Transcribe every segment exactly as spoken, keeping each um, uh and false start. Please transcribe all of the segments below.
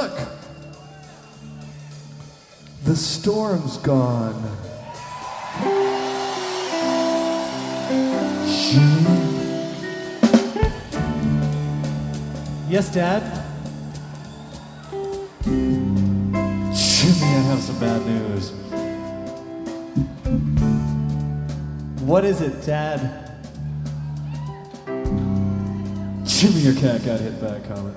look. The storm's gone. Jimmy. Yes, Dad? Jimmy, I have some bad news. What is it, Dad? Jimmy, your cat got hit by a comet.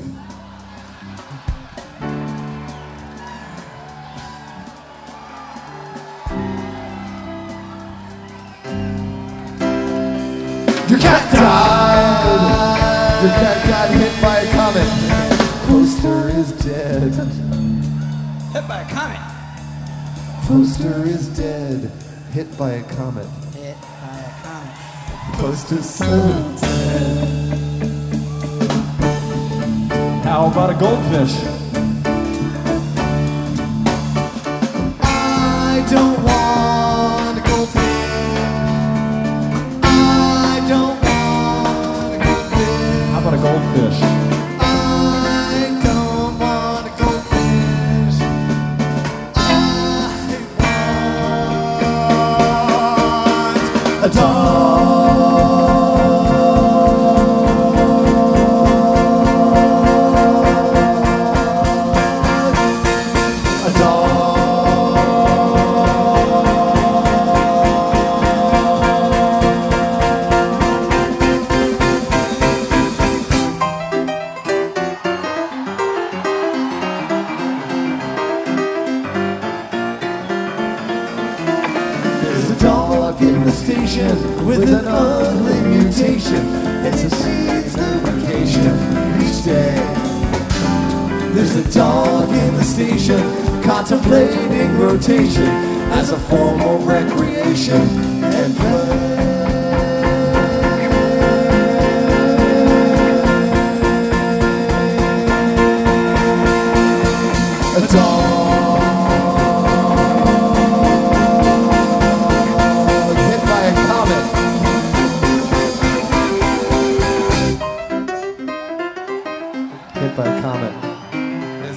Your cat died. Your cat got hit by a comet. Poster is dead. Hit by a comet. Poster is dead. Hit by a comet. Hit by a comet. Poster's so dead. How about a goldfish? I don't want a goldfish. I don't want a goldfish. How about a goldfish? I don't want a goldfish. I want a dog. With an ugly mutation, it's a seeds lubrication each day. There's a dog in the station, contemplating rotation as a form of recreation and play. A dog. By a comet. There's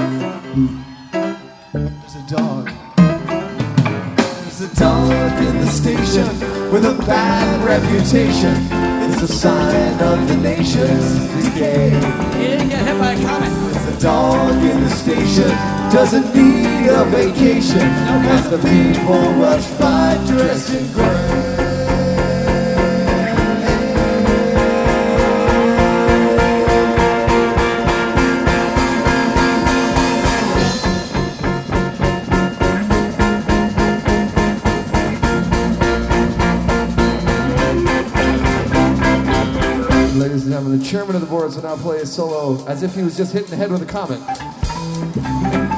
a dog. There's a dog in the station with a bad reputation. It's a sign of the nation's decay. He didn't get hit by a comet. There's a dog in the station, doesn't need a vacation. As the people rush by dressed in gray. Ladies and gentlemen, the chairman of the board will now play a solo as if he was just hit in the head with a comet.